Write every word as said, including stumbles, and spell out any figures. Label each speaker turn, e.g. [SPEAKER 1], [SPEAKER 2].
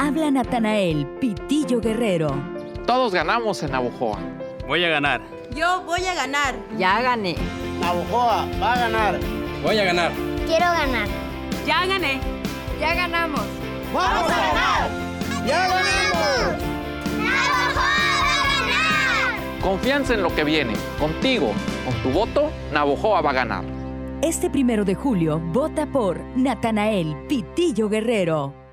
[SPEAKER 1] Habla Natanael Pitillo Guerrero.
[SPEAKER 2] Todos ganamos en Navojoa.
[SPEAKER 3] Voy a ganar.
[SPEAKER 4] Yo voy a ganar.
[SPEAKER 5] Ya gané.
[SPEAKER 6] Navojoa va a ganar.
[SPEAKER 3] Voy a ganar.
[SPEAKER 7] Quiero ganar.
[SPEAKER 4] Ya gané.
[SPEAKER 5] Ya ganamos.
[SPEAKER 6] ¡Vamos a ganar! ¡Ya ganamos!
[SPEAKER 7] ¡Navojoa va a ganar!
[SPEAKER 2] Confianza en lo que viene. Contigo, con tu voto, Navojoa va a ganar.
[SPEAKER 1] Este primero de julio, vota por Natanael Pitillo Guerrero.